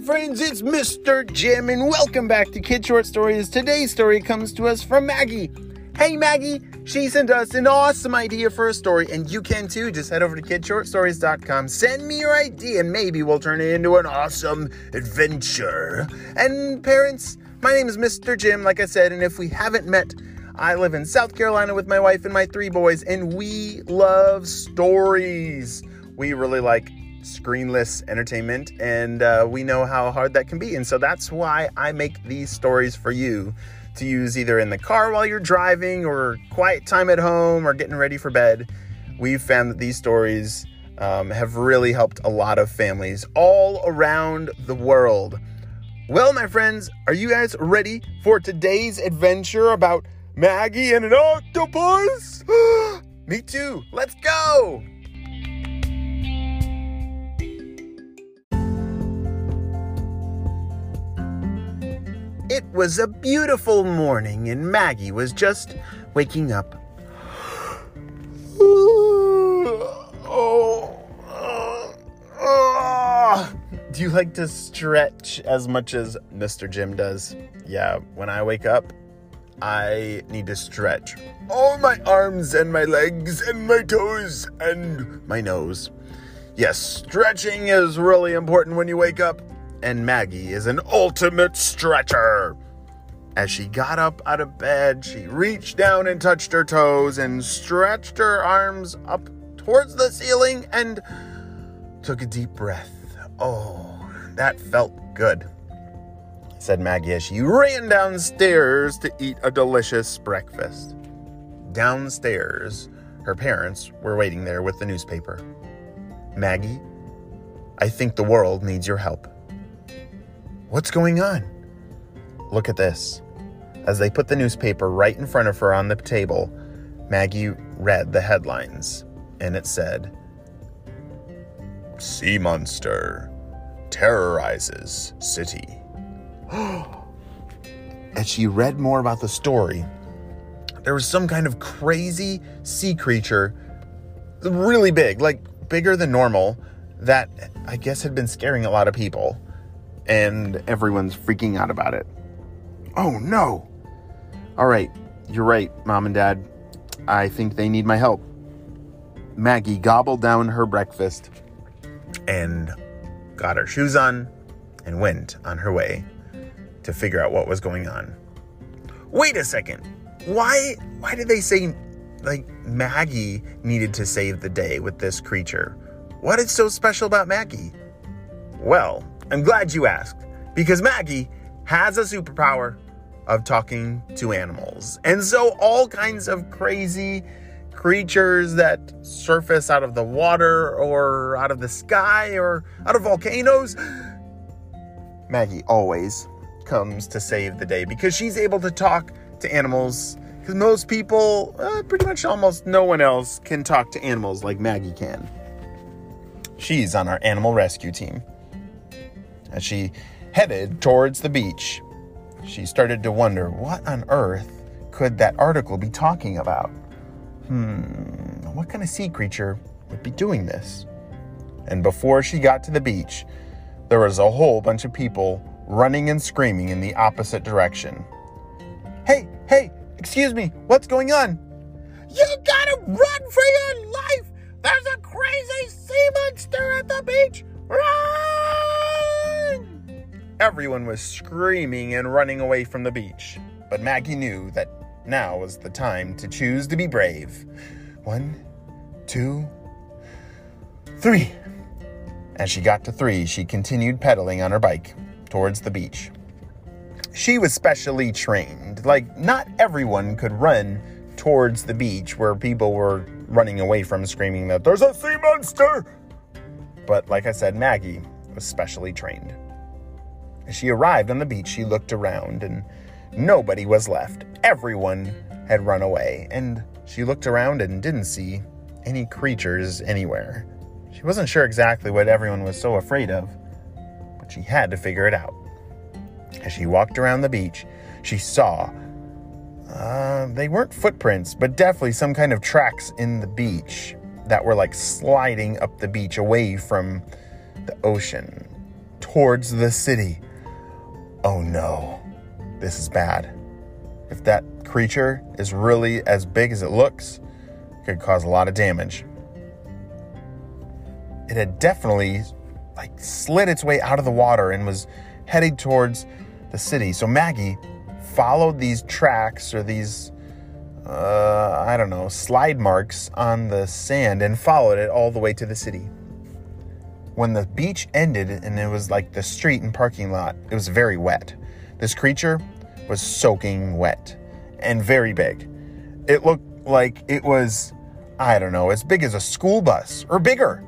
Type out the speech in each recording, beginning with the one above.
friends, it's Mr. Jim, and welcome back to Kid Short Stories. Today's story comes to us from Maggie. Hey, Maggie, she sent us an awesome idea for a story, and you can too. Just head over to kidshortstories.com, send me your idea, and maybe we'll turn it into an awesome adventure. And parents, my name is Mr. Jim, like I said, and if we haven't met, I live in South Carolina with my wife and my 3 boys, and we love stories. We really like screenless entertainment, and we know how hard that can be, and so that's why I make these stories for you to use either in the car while you're driving or quiet time at home or getting ready for bed. We've found that these stories have really helped a lot of families all around the world. Well, my friends, are you guys ready for today's adventure about Maggie and an octopus? Me too. Let's go. It was a beautiful morning, and Maggie was just waking up. Do you like to stretch as much as Mr. Jim does? Yeah, when I wake up, I need to stretch all my arms and my legs and my toes and my nose. Yes, stretching is really important when you wake up. And Maggie is an ultimate stretcher. As she got up out of bed, she reached down and touched her toes and stretched her arms up towards the ceiling and took a deep breath. Oh, that felt good, said Maggie as she ran downstairs to eat a delicious breakfast. Downstairs, her parents were waiting there with the newspaper. Maggie, I think the world needs your help. What's going on? Look at this. As they put the newspaper right in front of her on the table, Maggie read the headlines, and it said, Sea Monster Terrorizes City. As she read more about the story, there was some kind of crazy sea creature, really big, like bigger than normal, that I guess had been scaring a lot of people. And everyone's freaking out about it. Oh, no. All right, you're right, Mom and Dad. I think they need my help. Maggie gobbled down her breakfast and got her shoes on and went on her way to figure out what was going on. Wait a second. Why did they say, Maggie needed to save the day with this creature? What is so special about Maggie? Well, I'm glad you asked, because Maggie has a superpower of talking to animals. And so all kinds of crazy creatures that surface out of the water or out of the sky or out of volcanoes, Maggie always comes to save the day because she's able to talk to animals, because most people, pretty much almost no one else can talk to animals like Maggie can. She's on our animal rescue team. As she headed towards the beach, she started to wonder, what on earth could that article be talking about? What kind of sea creature would be doing this? And before she got to the beach, there was a whole bunch of people running and screaming in the opposite direction. Hey, excuse me, what's going on? You gotta run for your life! There's a crazy sea monster at the beach! Run! Everyone was screaming and running away from the beach, but Maggie knew that now was the time to choose to be brave. 1, 2, 3. As she got to 3, she continued pedaling on her bike towards the beach. She was specially trained. Not everyone could run towards the beach where people were running away from, screaming that there's a sea monster. But like I said, Maggie was specially trained. As she arrived on the beach, she looked around and nobody was left. Everyone had run away, and she looked around and didn't see any creatures anywhere. She wasn't sure exactly what everyone was so afraid of, but she had to figure it out. As she walked around the beach, she saw, they weren't footprints, but definitely some kind of tracks in the beach that were sliding up the beach away from the ocean towards the city. Oh no, this is bad. If that creature is really as big as it looks, it could cause a lot of damage. It had definitely slid its way out of the water and was headed towards the city. So Maggie followed these tracks or these, slide marks on the sand and followed it all the way to the city. When the beach ended and it was like the street and parking lot, it was very wet. This creature was soaking wet and very big. It looked like it was, as big as a school bus or bigger.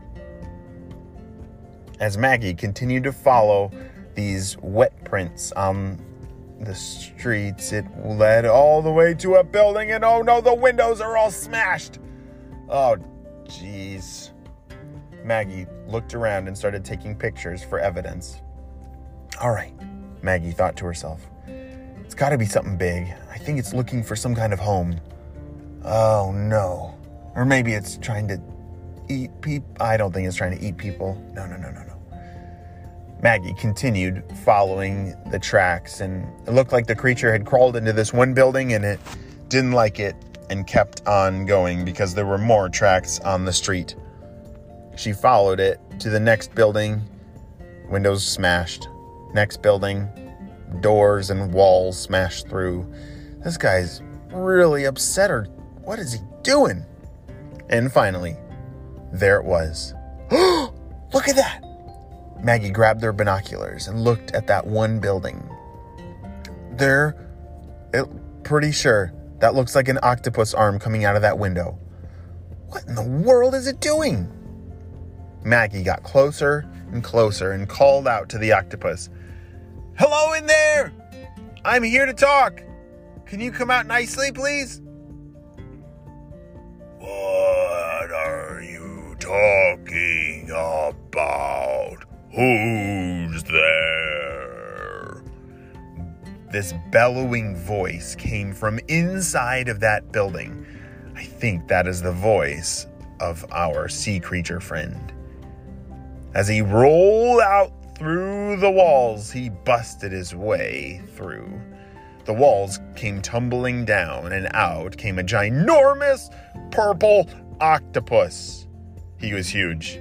As Maggie continued to follow these wet prints on the streets, it led all the way to a building, and oh no, the windows are all smashed. Oh, jeez. Maggie looked around and started taking pictures for evidence. All right, Maggie thought to herself. It's got to be something big. I think it's looking for some kind of home. Oh no. Or maybe it's trying to eat people. I don't think it's trying to eat people. No. Maggie continued following the tracks, and it looked like the creature had crawled into this one building and it didn't like it and kept on going because there were more tracks on the street. She followed it to the next building, windows smashed. Next building, doors and walls smashed through. This guy's really upset, or what is he doing? And finally, there it was. Look at that! Maggie grabbed their binoculars and looked at that one building. Pretty sure that looks like an octopus arm coming out of that window. What in the world is it doing? Maggie got closer and closer and called out to the octopus. Hello in there! I'm here to talk. Can you come out nicely, please? What are you talking about? Who's there? This bellowing voice came from inside of that building. I think that is the voice of our sea creature friend. As he rolled out through the walls, he busted his way through. The walls came tumbling down, and out came a ginormous purple octopus. He was huge.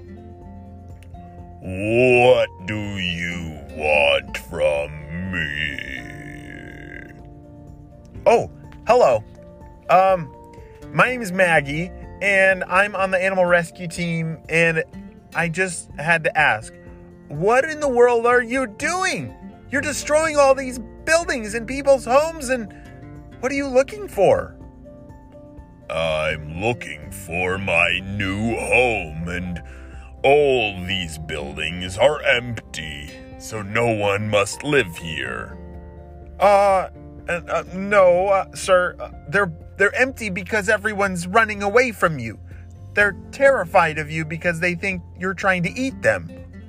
What do you want from me? Oh, hello. My name is Maggie, and I'm on the animal rescue team, and I just had to ask, what in the world are you doing? You're destroying all these buildings and people's homes, and what are you looking for? I'm looking for my new home, and all these buildings are empty, so no one must live here. No, sir. They're empty because everyone's running away from you. They're terrified of you because they think you're trying to eat them.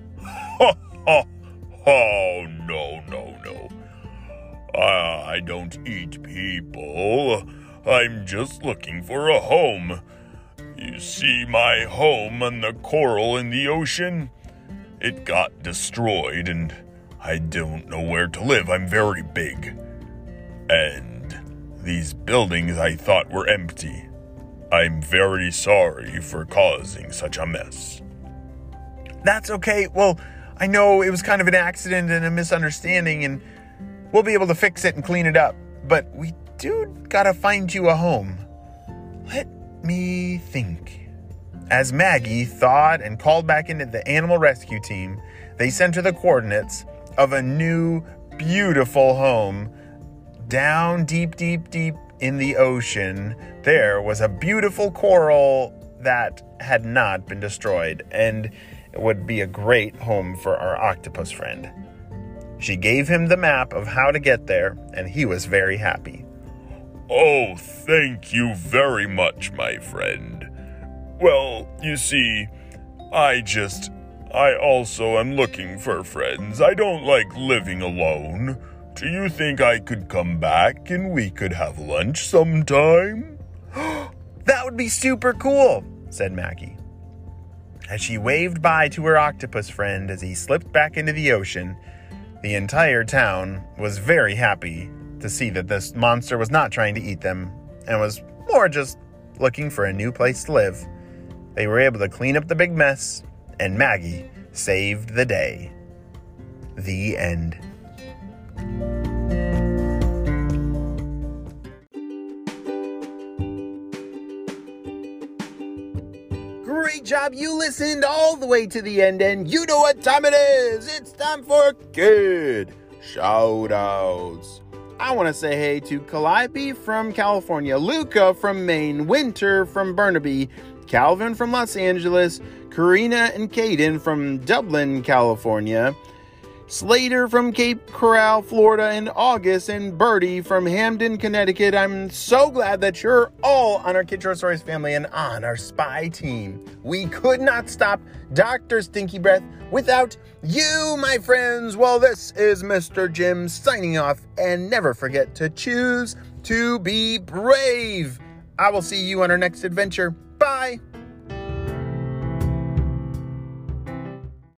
Oh, no. I don't eat people. I'm just looking for a home. You see my home on the coral in the ocean? It got destroyed and I don't know where to live. I'm very big. And these buildings I thought were empty. I'm very sorry for causing such a mess. That's okay. Well, I know it was kind of an accident and a misunderstanding, and we'll be able to fix it and clean it up. But we do gotta find you a home. Let me think. As Maggie thought and called back into the animal rescue team, they sent her the coordinates of a new, beautiful home down deep in the ocean. There was a beautiful coral that had not been destroyed, and it would be a great home for our octopus friend. She gave him the map of how to get there, and he was very happy. Oh, thank you very much, my friend. Well, you see, I also am looking for friends. I don't like living alone. Do you think I could come back and we could have lunch sometime? That would be super cool, said Maggie. As she waved bye to her octopus friend as he slipped back into the ocean, the entire town was very happy to see that this monster was not trying to eat them and was more just looking for a new place to live. They were able to clean up the big mess, and Maggie saved the day. The end. Great job, you listened all the way to the end, and you know what time it is. It's time for Kid Shoutouts. I want to say hey to Calliope from California, Luca from Maine, Winter from Burnaby, Calvin from Los Angeles, Karina and Caden from Dublin, California, Slater from Cape Coral, Florida, and August and Birdie from Hamden, Connecticut. I'm so glad that you're all on our Kid Short Stories family and on our spy team. We could not stop Dr. Stinky Breath without you, my friends. Well, this is Mr. Jim signing off, and never forget to choose to be brave. I will see you on our next adventure. Bye.